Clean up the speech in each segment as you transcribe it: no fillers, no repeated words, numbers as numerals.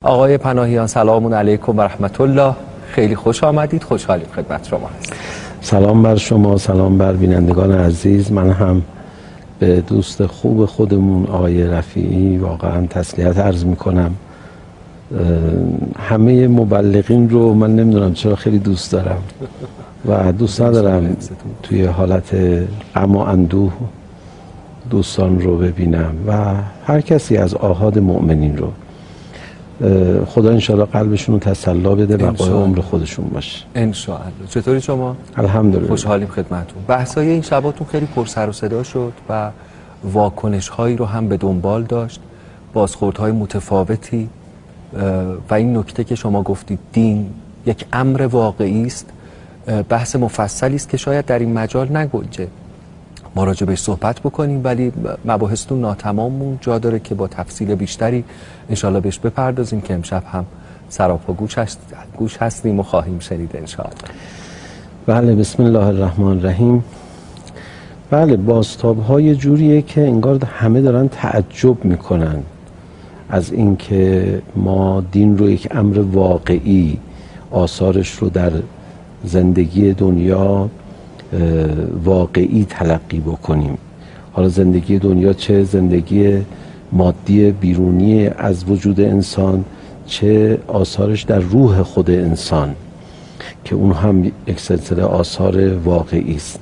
آقای پناهیان سلام علیکم و رحمت الله. خیلی خوش آمدید، خوشحالیم خدمت شما هستیم. سلام بر شما، سلام بر بینندگان عزیز. من هم به دوست خوب خودمون آقای رفیعی واقعا تسلیت عرض میکنم. همه مبلغین رو من نمیدونم چرا خیلی دوست دارم و دوست ندارم توی حالت غم و اندوه دوستان رو ببینم و هر کسی از آحاد مؤمنین رو خدا انشاءالله قلبشون رو تسلا بده و بقای عمر خودشون باشه انشاءالله. چطوری شما؟ الحمدلله خوشحالیم خدمتتون. بحثای این شباتون خیلی پر سر و صدا شد و واکنش هایی رو هم به دنبال داشت، بازخوردهای متفاوتی و این نکته که شما گفتید دین یک امر واقعی است، بحث مفصلی است که شاید در این مجال نگنجه ما راجع بهش صحبت بکنیم، ولی مباحثتون ناتمامون جا داره که با تفصیل بیشتری انشالله بهش بپردازیم که امشب هم سراپا گوش هستیم و خواهیم شنید انشالله. بله، بسم الله الرحمن الرحیم. بله، بازتاب‌های جوریه که انگار همه دارن تعجب میکنن از اینکه ما دین رو یک امر واقعی آثارش رو در زندگی دنیا واقعی تلقی بکنیم. حالا زندگی دنیا چه زندگی مادی بیرونی از وجود انسان، چه آثارش در روح خود انسان که اون هم یک سلسله آثار واقعی است.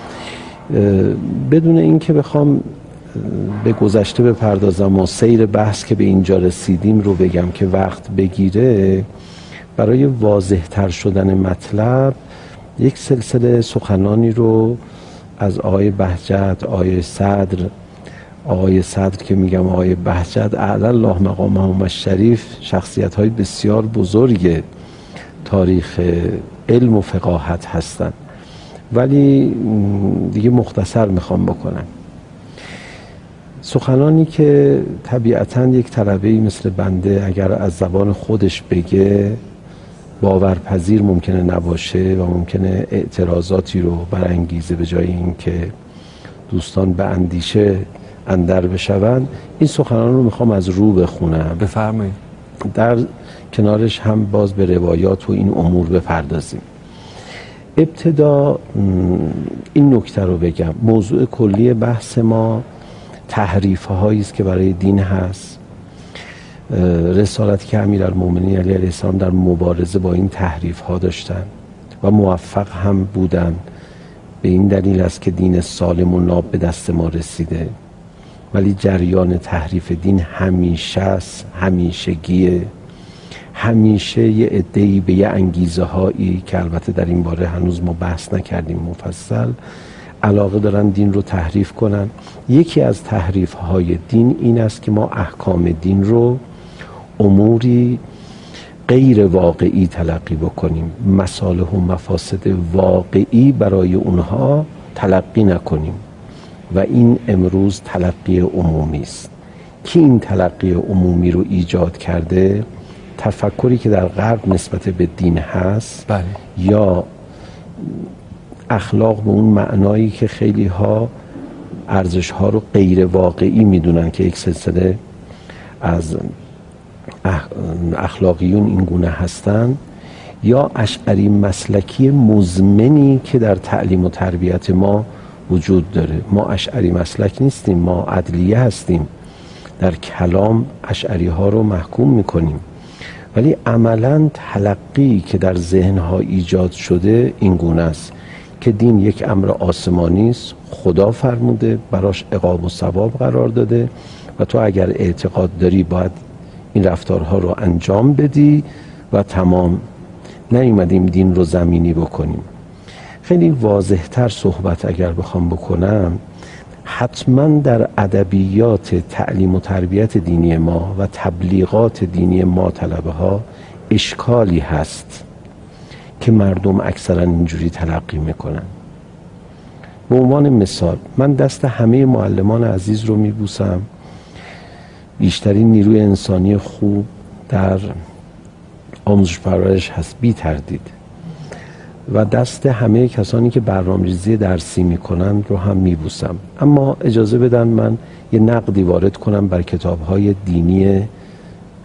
بدون اینکه بخوام به گذشته بپردازم و سیر بحث که به اینجا رسیدیم رو بگم که وقت بگیره، برای واضح تر شدن مطلب یک سلسله سخنانی رو از آقای بهجت، آقای صدر که میگم آقای بهجت اعلی الله مقامهم الشریف، شخصیت های بسیار بزرگ تاریخ علم و فقاهت هستن، ولی دیگه مختصر میخوام بکنم. سخنانی که طبیعتاً یک طلبه‌ای مثل بنده اگر از زبان خودش بگه باورپذیر ممکنه نباشه و ممکنه اعتراضاتی رو برانگیزه، به جای اینکه دوستان به اندیشه اندر بشون. این سخنان رو میخوام از رو بخونم. بفرمایید. در کنارش هم باز به روایات و این امور بپردازیم. ابتدا این نکته رو بگم، موضوع کلی بحث ما تحریف هایی است که برای دین هست. رسالتی که امیرالمومنین علی علیه السلام در مبارزه با این تحریف ها داشتن و موفق هم بودن، به این دلیل است که دین سالم و ناب به دست ما رسیده. ولی جریان تحریف دین همیشه است، همیشگیه، همیشه یه عده‌ای به یه انگیزه هایی که البته در این باره هنوز ما بحث نکردیم مفصل، علاقه دارن دین رو تحریف کنن. یکی از تحریف های دین این است که ما احکام دین رو اموری غیر واقعی تلقی بکنیم، مصالح و مفاسد واقعی برای اونها تلقی نکنیم و این امروز تلقی عمومی است. کی این تلقی عمومی رو ایجاد کرده؟ تفکری که در غرب نسبت به دین هست. بله. یا اخلاق به اون معنایی که خیلی ها ارزش ها رو غیر واقعی میدونن که یک سلسله از اخلاقیون این گونه هستن، یا اشعری مسلکی مزمنی که در تعلیم و تربیت ما وجود داره. ما اشعری مسلک نیستیم، ما عدلیه هستیم، در کلام اشعری ها رو محکوم میکنیم، ولی عملاً تلقی که در ذهن ها ایجاد شده این گونه است که دین یک امر آسمانی است، خدا فرموده، براش عقاب و ثواب قرار داده و تو اگر اعتقاد داری باید این رفتارها رو انجام بدی و تمام. نیومدیم دین رو زمینی بکنیم. خیلی واضح‌تر صحبت اگر بخوام بکنم، حتما در ادبیات تعلیم و تربیت دینی ما و تبلیغات دینی ما طلبه ها اشکالی هست که مردم اکثرا اینجوری تلقی میکنن. به عنوان مثال من دست همه معلمان عزیز رو میبوسم، بیشترین نیروی انسانی خوب در آموزش پرورش هست بی تردید، و دست همه کسانی که برنامه‌ریزی درسی میکنن رو هم میبوسم. اما اجازه بدن من یه نقدی وارد کنم بر کتاب‌های دینی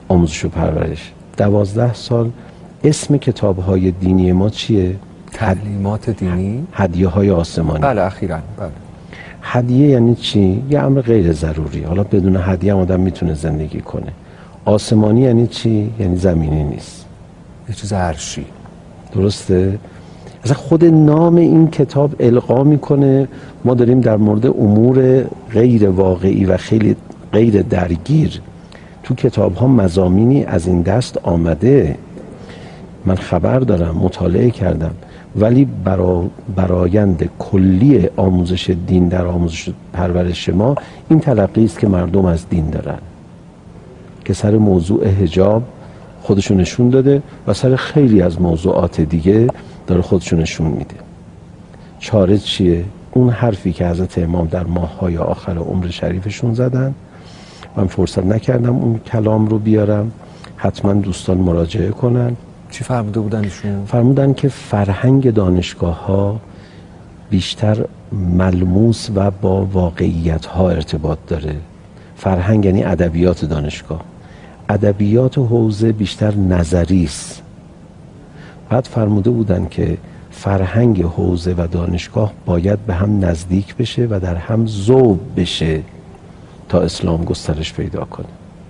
آموزش و پرورش. 12 سال اسم کتاب‌های دینی ما چیه؟ تعلیمات دینی؟ هدیه‌های آسمانی. بله اخیراً. بله. هدیه یعنی چی؟ یه امر غیر ضروری. حالا بدون هدیه هم آدم میتونه زندگی کنه. آسمانی یعنی چی؟ یعنی زمینی نیست، یه چیز عرشی. درسته؟ اصلا خود نام این کتاب القا میکنه ما داریم در مورد امور غیر واقعی و خیلی غیر درگیر، تو کتاب ها مضامینی از این دست آمده، من خبر دارم، مطالعه کردم، ولی برآیند کلی آموزش دین در آموزش پرورش ما این تلقی است که مردم از دین دارن، که سر موضوع حجاب خودشون نشون داده و سر خیلی از موضوعات دیگه داره خودشون نشون میده. چاره چیه؟ اون حرفی که حضرت امام در ماه‌های آخر عمر شریفشون زدن، من فرصت نکردم اون کلام رو بیارم، حتما دوستان مراجعه کنن. چی فرموده بودن ایشون؟ فرمودن که فرهنگ دانشگاه‌ها بیشتر ملموس و با واقعیت ها ارتباط داره. فرهنگ یعنی ادبیات دانشگاه، ادبیات حوزه بیشتر نظری است. بعد فرموده بودن که فرهنگ حوزه و دانشگاه باید به هم نزدیک بشه و در هم ذوب بشه تا اسلام گسترش پیدا کنه.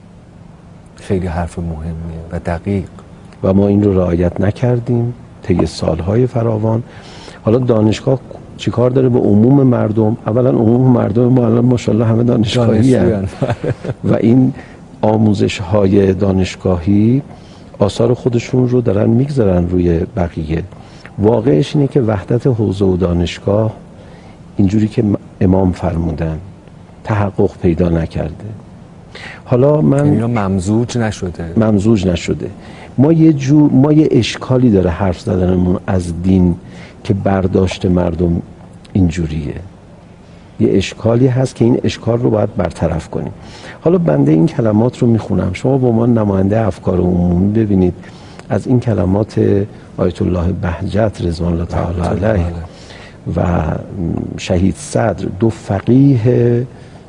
خیلی حرف مهمیه و دقیق، و ما این رو رعایت نکردیم طی سالهای فراوان. حالا دانشگاه چیکار داره به عموم مردم؟ اولا عموم مردم ما الان ماشاءالله همه دانشگاهی هستند و این آموزش های دانشگاهی آثار خودشون رو دارن میگذارن روی بقیه. واقعش اینه که وحدت حوزه و دانشگاه اینجوری که امام فرمودن تحقق پیدا نکرده. حالا من اینا ممزوج نشده. ما یه اشکالی داره حرف زدنمون از دین که برداشت مردم اینجوریه. یه اشکالی هست که این اشکال رو باید برطرف کنیم. حالا بنده این کلمات رو میخونم، شما با من نماینده افکار عمومی ببینید از این کلمات آیت الله بهجت رضوان الله تعالی علیه و شهید صدر، دو فقیه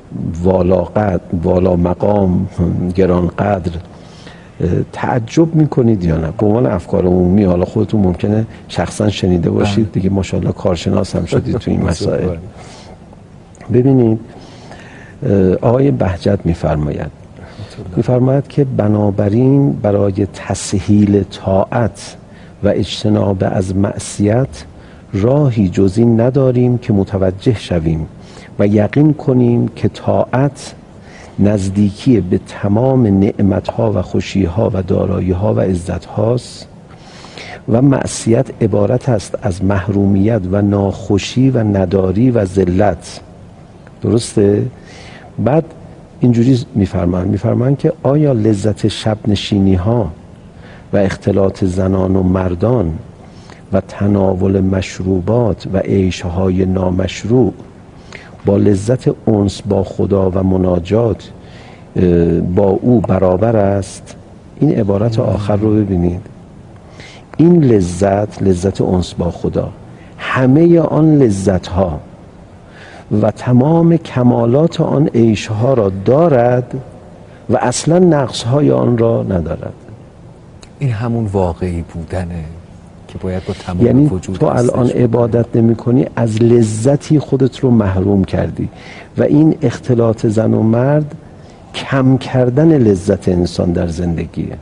والا مقام گران قدر، تعجب میکنید یا نه؟ به عنوان افکار عمومی، حالا خودتون ممکنه شخصا شنیده باشید دیگه، ماشاءالله کارشناس هم شدید تو این مسائل. ببینید آقای بهجت میفرماید که بنابراین برای تسهیل طاعت و اجتناب از معصیت راهی جز این نداریم که متوجه شویم و یقین کنیم که طاعت نزدیکی به تمام نعمتها و خوشیها و داراییها و عزتهاست و معصیت عبارت است از محرومیت و ناخوشی و نداری و ذلت. درسته؟ بعد اینجوری میفرمان که آیا لذت شب نشینی ها و اختلاط زنان و مردان و تناول مشروبات و عیشهای نامشروع با لذت انس با خدا و مناجات با او برابر است؟ این عبارت آخر رو ببینید. این لذت انس با خدا، همه آن لذت ها و تمام کمالات آن عیشها را دارد و اصلا نقصهای آن را ندارد. این همون واقعی بودنه که باید با تمام یعنی وجود تو الان عبادت نمی کنی، از لذتی خودت رو محروم کردی و این اختلاط زن و مرد کم کردن لذت انسان در زندگیه.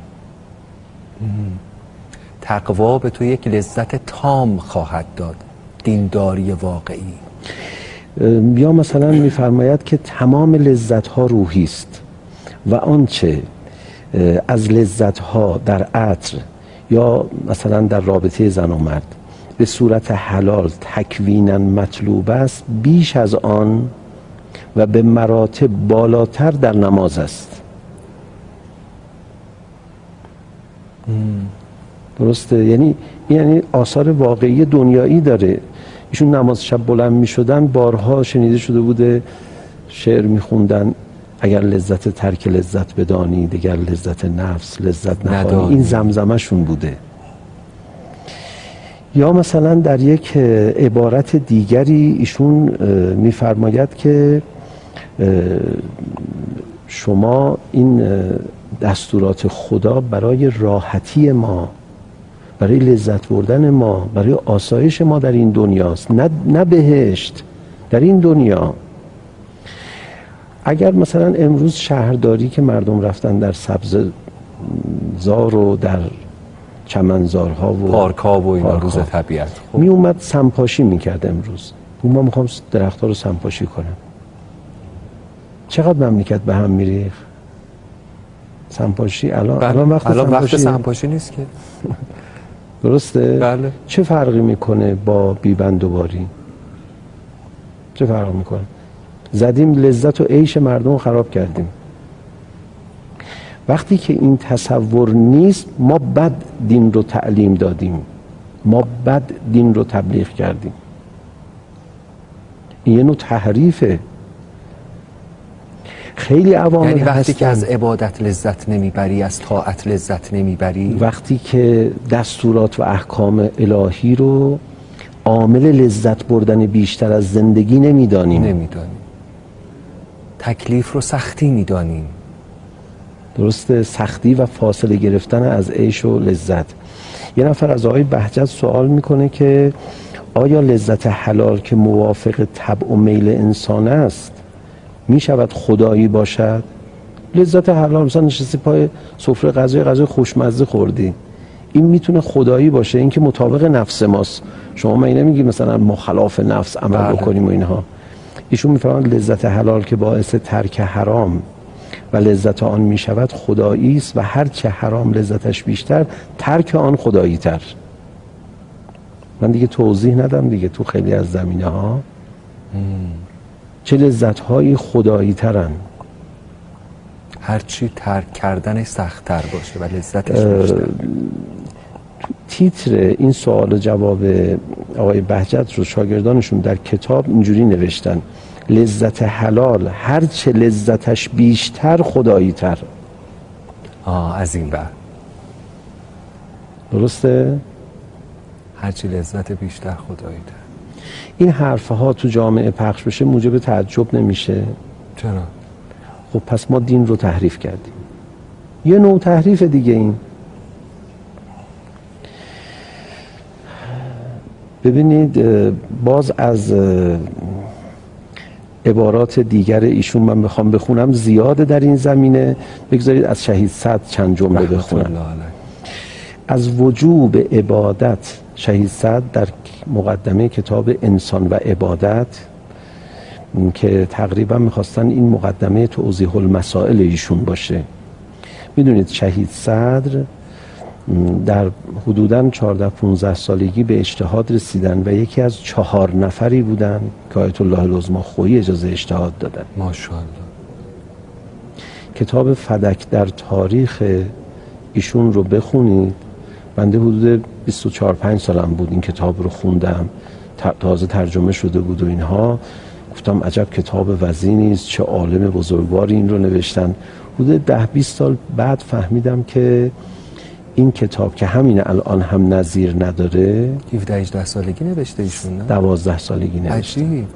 تقوا به تو یک لذت تام خواهد داد، دینداری واقعی. یا مثلا میفرماید که تمام لذت ها روحی است و آنچه از لذت ها در عطر یا مثلا در رابطه زن و مرد به صورت حلال تکوینا مطلوب است، بیش از آن و به مراتب بالاتر در نماز است. درسته؟ یعنی آثار واقعی دنیایی داره. ایشون نماز شب بلند می شدن، بارها شنیده شده بوده شعر می خوندن: اگر لذت ترک لذت بدانی، دیگر لذت نفس لذت نخوانی. این زمزمه شون بوده. یا مثلا در یک عبارت دیگری ایشون میفرماید که شما این دستورات خدا برای راحتی ما، برای لذت بردن ما، برای آسایش ما در این دنیاست، نه بهشت، در این دنیا. اگر مثلا امروز شهرداری که مردم رفتن در سبززار و در چمنزارها و پارک‌ها و اینا روز طبیعت می اومد سمپاشی میکرد، امروز من میخوام درخت‌ها رو سمپاشی کنم، چقدر مملکت به هم میریخ؟ سمپاشی الان وقت سمپاشی نیست که درسته؟ بله. چه فرقی میکنه با بیبند و باری؟ چه فرقی میکنه؟ زدیم لذت و عیش مردم رو خراب کردیم. وقتی که این تصور نیست، ما بد دین رو تعلیم دادیم، ما بد دین رو تبلیغ کردیم. این یه نوع تحریفه. خیلی عوامل یعنی وقتی هستن. که از عبادت لذت نمیبری، از طاعت لذت نمیبری، وقتی که دستورات و احکام الهی رو عامل لذت بردن بیشتر از زندگی نمیدانیم، تکلیف رو سختی میدانیم. درسته؟ سختی و فاصله گرفتن از عیش و لذت. یه نفر از آقای بهجت سوال میکنه که آیا لذت حلال که موافق طبع و میل انسان است میشود خدایی باشد؟ لذت حلال مثلا نشستی پای سفره غذای خوشمزه خوردی، این میتونه خدایی باشه؟ این که مطابق نفس ماست. شما من نمیگی مثلا ما خلاف نفس عمل بکنیم و اینها. ایشون میفرمایند لذت حلال که باعث ترک حرام و لذت آن میشود خدایی است و هر چه حرام لذتش بیشتر، ترک آن خدایی تر. من دیگه توضیح ندم دیگه، تو خیلی از زمینه ها چه لذت هایی خدایی ترن. هرچی ترک کردنش سخت تر باشه و لذتش بیشتر. تیتر این سوال و جواب آقای بهجت رو شاگردانشون در کتاب اینجوری نوشتن: لذت حلال هرچه لذتش بیشتر خدایی تر. از این بعد درسته؟ هرچی لذت بیشتر خدایی تر. این حرفها تو جامعه پخش بشه موجب تعجب نمیشه؟ چرا؟ خب پس ما دین رو تحریف کردیم. یه نوع تحریف دیگه این. ببینید باز از عبارات دیگر ایشون من بخوام بخونم زیاده در این زمینه. بگذارید از شهید صدر چند جمله بخونم. از وجوب عبادت شهید صدر در مقدمه کتاب انسان و عبادت که تقریبا میخواستن این مقدمه توضیح المسائل ایشون باشه. میدونید شهید صدر در حدوداً 14-15 سالگی به اجتهاد رسیدن و یکی از 4 نفری بودن که آیت الله العظمی خویی اجازه اجتهاد دادن. ماشاءالله. کتاب فدک در تاریخ ایشون رو بخونید. بنده حدود 24-25 سالم بود این کتاب رو خوندم، تازه ترجمه شده بود و اینها. گفتم عجب کتاب وزینی است، چه عالم بزرگواری این رو نوشتن. حدود 10-20 سال بعد فهمیدم که این کتاب که همین الان هم نظیر نداره 17-18 سالگی نوشته ایشون، نه؟ 12 سالگی نوشته. عجیب.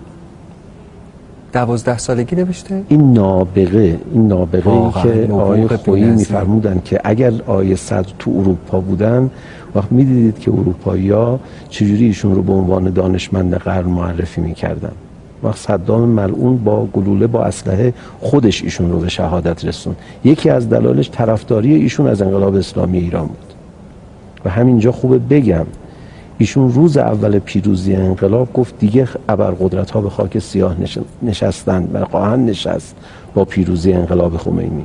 12 سالگی نوشته؟ این نابغه این که آقای خویی میفرمودن که اگر آیه صدر تو اروپا بودن، وقت میدیدید که اروپایی‌ها چجوری ایشون رو به عنوان دانشمند قرن معرفی میکردن. وقت صدام ملعون با گلوله با اسلحه خودش ایشون رو به شهادت رسون. یکی از دلایلش طرفداری ایشون از انقلاب اسلامی ایران بود. و همینجا خوبه بگم ایشون روز اول پیروزی انقلاب گفت دیگه ابرقدرت ها به خاک سیاه نشستند و خواهند نشست با پیروزی انقلاب خمینی.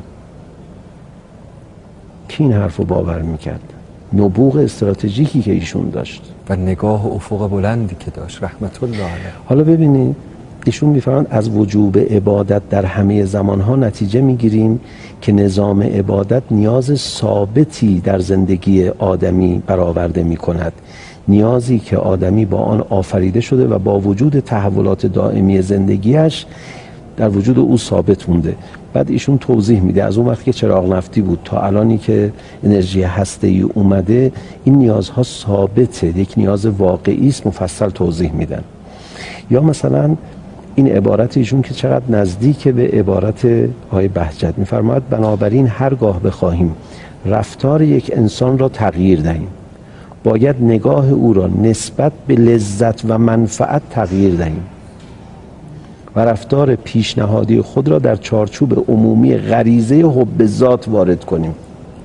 کی این حرف رو باور میکرد؟ نبوغ استراتژیکی که ایشون داشت و نگاه افق بلندی که داشت رحمت الله علیه. حالا ببینید ایشون میفرمایند از وجوب عبادت در همه زمانها نتیجه میگیریم که نظام عبادت نیاز ثابتی در زندگی آدمی برآورده میکند، نیازی که آدمی با آن آفریده شده و با وجود تحولات دائمی زندگیش در وجود او ثابت مونده. بعد ایشون توضیح میده از اون وقتی که چراغ نفتی بود تا الانی که انرژی هسته‌ای اومده این نیازها ثابته، یک نیاز واقعی است، مفصل توضیح میدن. یا مثلا این عبارت ایشون که چقدر نزدیک به عبارت آقای بهجت. میفرماید بنابراین هرگاه بخواهیم رفتار یک انسان را تغییر دهیم باید نگاه او را نسبت به لذت و منفعت تغییر دهیم و رفتار پیشنهادی خود را در چارچوب عمومی غریزه حب ذات وارد کنیم.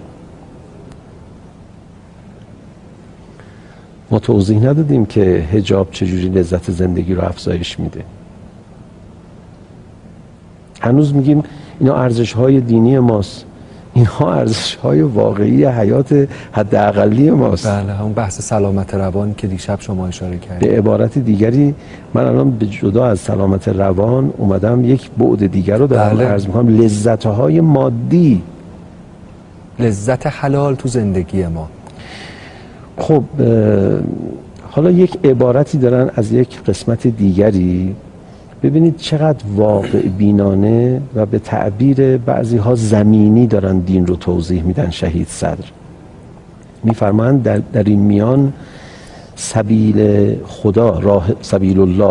ما توضیح ندادیم که حجاب چجوری لذت زندگی رو افزایش میده. هنوز میگیم اینا ارزش‌های دینی ماست، اینها ارزش‌های واقعی حیات حداقلی ماست. بله، همون بحث سلامت روان که دیشب شما اشاره کردید. به عبارت دیگری من الان به جدا از سلامت روان اومدم یک بعد دیگر رو دارم عرض می‌کنم، لذت‌های مادی، لذت حلال تو زندگی ما. خب حالا یک عبارتی دارن از یک قسمت دیگری، ببینید چقدر واقع بینانه و به تعبیر بعضی ها زمینی دارن دین رو توضیح میدن. شهید صدر میفرمایند در این میان سبیل خدا، سبیل الله،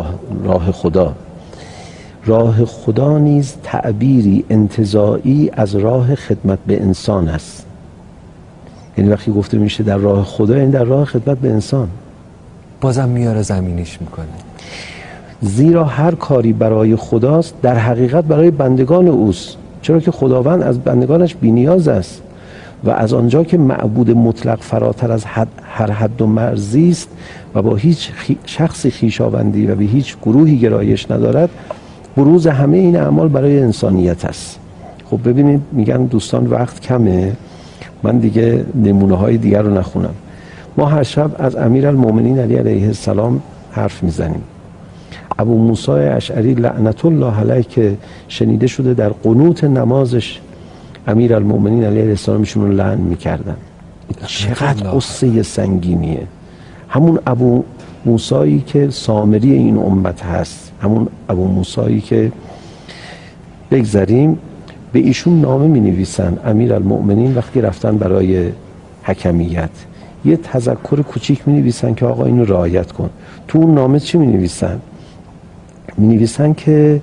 راه خدا نیز تعبیری انتزاعی از راه خدمت به انسان است. یعنی وقتی گفته میشه در راه خدا، یعنی در راه خدمت به انسان. بازم میاره زمینیش میکنه. زیرا هر کاری برای خداست در حقیقت برای بندگان اوست، چرا که خداوند از بندگانش بی‌نیاز است و از آنجا که معبود مطلق فراتر از هر حد و مرزی است و با هیچ شخصی خویشاوندی و به هیچ گروهی گرایش ندارد، بروز همه این اعمال برای انسانیت است. خب ببینید میگن دوستان وقت کمه، من دیگه نمونه های دیگر رو نخونم. ما هر شب از امیرالمومنین علی علیه السلام حرف میزنیم. ابو موسی اشعری لعنت الله علیه که شنیده شده در قنوت نمازش امیرالمومنین علیه السلام ایشون رو لعن میکردن. چقدر قصه سنگینیه. همون ابو موسی که سامری این امت هست، همون ابو موسی که بگذاریم به ایشون نامه می نویسن امیرالمؤمنین وقتی رفتن برای حکمیت، یه تذکر کوچیک می نویسن که آقا اینو رعایت کن. تو اون نامه چی می نویسن؟ می نویسن که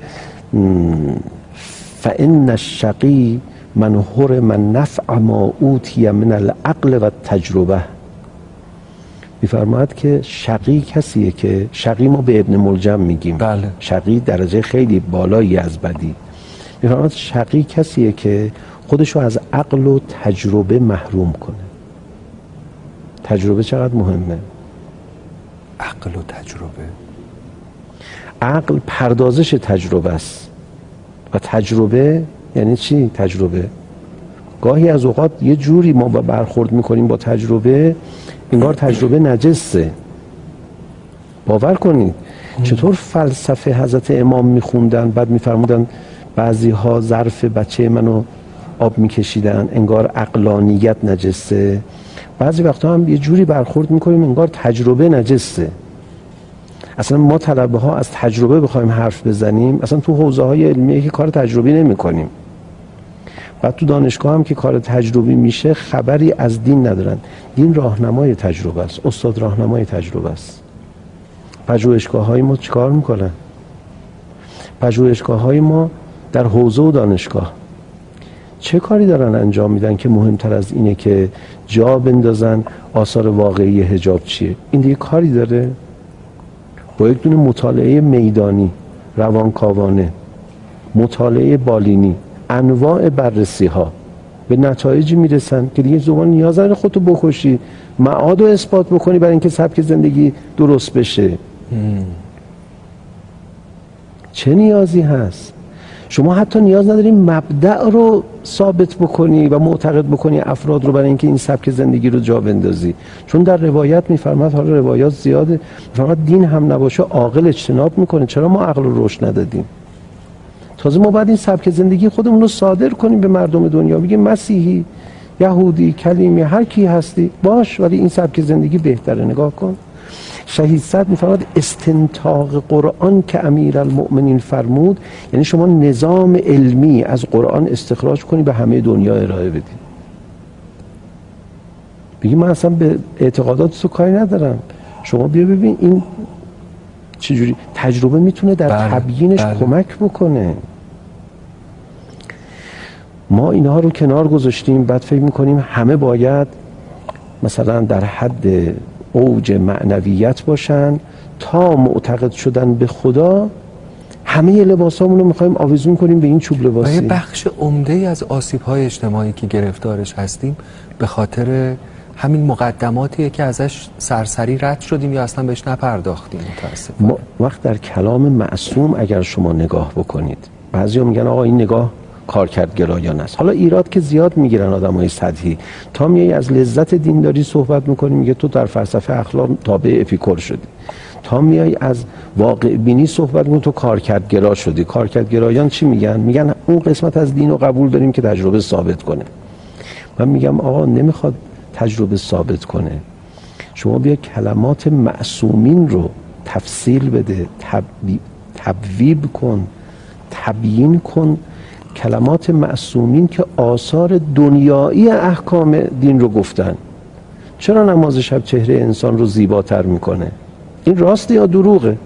فإن الشقی من حرم نفع ما اوتی من العقل و تجربه. میفرماید که شقی کسیه که، شقی ما به ابن ملجم میگیم، بله. شقی درجه خیلی بالایی از بدی. میفرماید شقی کسیه که خودشو از عقل و تجربه محروم کنه. تجربه چقدر مهمه. عقل و تجربه، عقل پردازش تجربه است و تجربه یعنی چی؟ تجربه گاهی از اوقات یه جوری ما برخورد میکنیم با تجربه انگار تجربه نجسه. باور کنید چطور فلسفه حضرت امام میخوندن، بعد میفرمودن بعضی ها ظرف بچه منو آب میکشیدن انگار عقلانیت نجسه، بعضی وقتا هم یه جوری برخورد میکنیم انگار تجربه نجسه. اصلا ما طلبه ها از تجربه بخوایم حرف بزنیم، اصلا تو حوزه های علمیه که کار تجربی نمی کنیم، بعد تو دانشگاه هم که کار تجربی میشه خبری از دین ندارن. دین راهنمای تجربه است، استاد راهنمای تجربه است. پژوهشگاه های ما چیکار میکنن؟ پژوهشگاه های ما در حوزه و دانشگاه چه کاری دارن انجام میدن که مهمتر از اینه که جا بندازن آثار واقعی حجاب چیه؟ این دیگه کاری داره؟ با یک دونه مطالعه میدانی، روانکاوانه، مطالعه بالینی، انواع بررسی ها به نتایجی میرسن که دیگه زمان نیاز نداره خودتو بکشی، معاد رو اثبات بکنی برای اینکه سبک زندگی درست بشه. چه نیازی هست؟ شما حتی نیاز نداری مبدأ رو ثابت بکنی و معتقد بکنی افراد رو برای اینکه این سبک زندگی رو جا بندازی، چون در روایت میفرماد، حالا روایات زیاده، میفرماد دین هم نباشه عاقل اجتناب میکنه. چرا ما عقل رو رشد ندادیم؟ تازه ما باید این سبک زندگی خودمون رو صادر کنیم به مردم دنیا، بگیم مسیحی، یهودی، کلیمی، هر کی هستی باش، ولی این سبک زندگی بهتره. نگاه کن شهید صدر میفرماد استنتاق قرآن که امیرالمؤمنین فرمود، یعنی شما نظام علمی از قرآن استخراج کنی به همه دنیا ارائه بدی. بگی من اصلا به اعتقادات تو کاری ندارم، شما بیا ببین این چجوری تجربه میتونه در تبیینش کمک بکنه. ما اینها رو کنار گذاشتیم، بعد فکر میکنیم همه باید مثلا در حد اوج معنویت باشن تا معتقد شدن به خدا همه لباسامون رو میخوایم آویزون کنیم به این چوب لباسی. و یه بخش عمده از آسیب‌های اجتماعی که گرفتارش هستیم به خاطر همین مقدماتیه که ازش سرسری رد شدیم یا اصلا بهش نپرداختیم متاسفانه. وقت در کلام معصوم اگر شما نگاه بکنید، بعضیا میگن آقا این نگاه کارکردگرایانه است. حالا ایراد که زیاد میگیرن آدمای سطحی، تا میای از لذت دینداری صحبت میکنی میگه تو در فلسفه اخلاق تابع اپیکور شدی، تا میای از واقع بینی صحبت میکنی تو کارکردگرا شدی. کارکردگرایان چی میگن؟ میگن اون قسمت از دین رو قبول داریم که تجربه ثابت کنه. من میگم آقا نمیخواد تجربه ثابت کنه، شما بیا کلمات معصومین رو تفصیل بده، تبویب کن، تبیین کن. کلمات معصومین که آثار دنیایی احکام دین رو گفتن. چرا نماز شب چهره انسان رو زیباتر میکنه؟ این راسته یا دروغه؟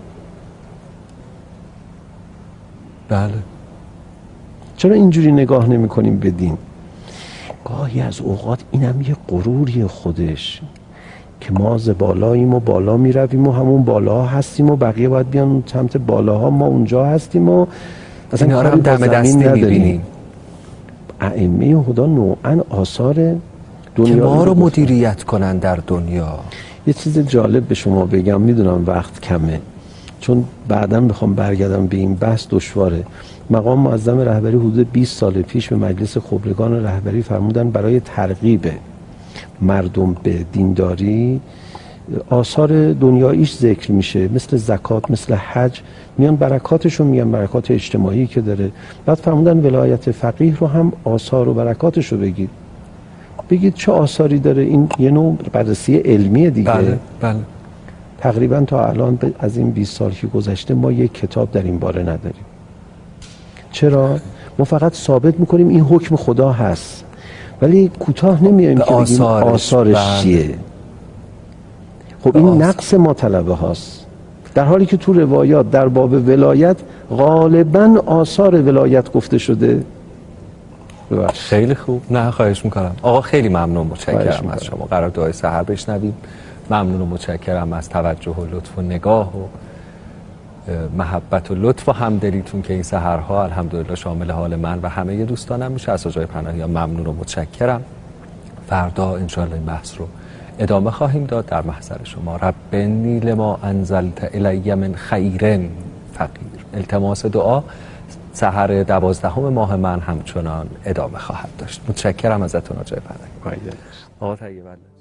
بله. چرا اینجوری نگاه نمی کنیم به دین؟ گاهی از اوقات اینم یه غروری خودش که ما ز بالاییم و بالا می رویم و همون بالاها هستیم و بقیه باید بیان سمت بالاها، ما اونجا هستیم و اصلا کاری با زمین نداریم. ائمه هدا نوعا آثار دنیا که ما رو مدیریت کنن در دنیا. یه چیز جالب به شما بگم، میدونم وقت کمه چون بعداً بخوام برگردم به این بحث دشواره. مقام معظم رهبری حدود 20 سال پیش به مجلس خبرگان رهبری فرمودن برای ترغیب مردم به دینداری آثار دنیاییش ذکر میشه، مثل زکات، مثل حج، میان برکاتشو میگن، برکات اجتماعی که داره. بعد فرمودن ولایت فقیه رو هم آثار و برکاتشو بگید چه آثاری داره. این یه نوع بررسی علمیه دیگه. بله. تقریبا تا الان از این 20 سال که گذشته ما یک کتاب در این باره نداریم. چرا؟ ما فقط ثابت میکنیم این حکم خدا هست، ولی کوتاه نمیایم که بگیم آثارش چیه. خب این نقص مطلبه هاست، در حالی که تو روایات در باب ولایت غالبا آثار ولایت گفته شده. خیلی خوب. نه خواهش میکنم آقا، خیلی ممنون، متشکرم از شما. قرار دعای سحر بشنویم. ممنون و متشکرم از توجه و لطف و نگاه و محبت و لطف و همدلیتون که این سحرها الحمدلله شامل حال من و همه دوستانم میشه. از آقای پناهیان ممنون و متشکرم. فردا انشاءالله این بحث رو ادامه خواهیم داد در محضر شما. ربنی لما انزلت الی من خیر فقیر. التماس دعا سحر 12 ماه من همچنان ادامه خواهد داشت. متشکرم ازتون آقای پناهیان. آقا طیب.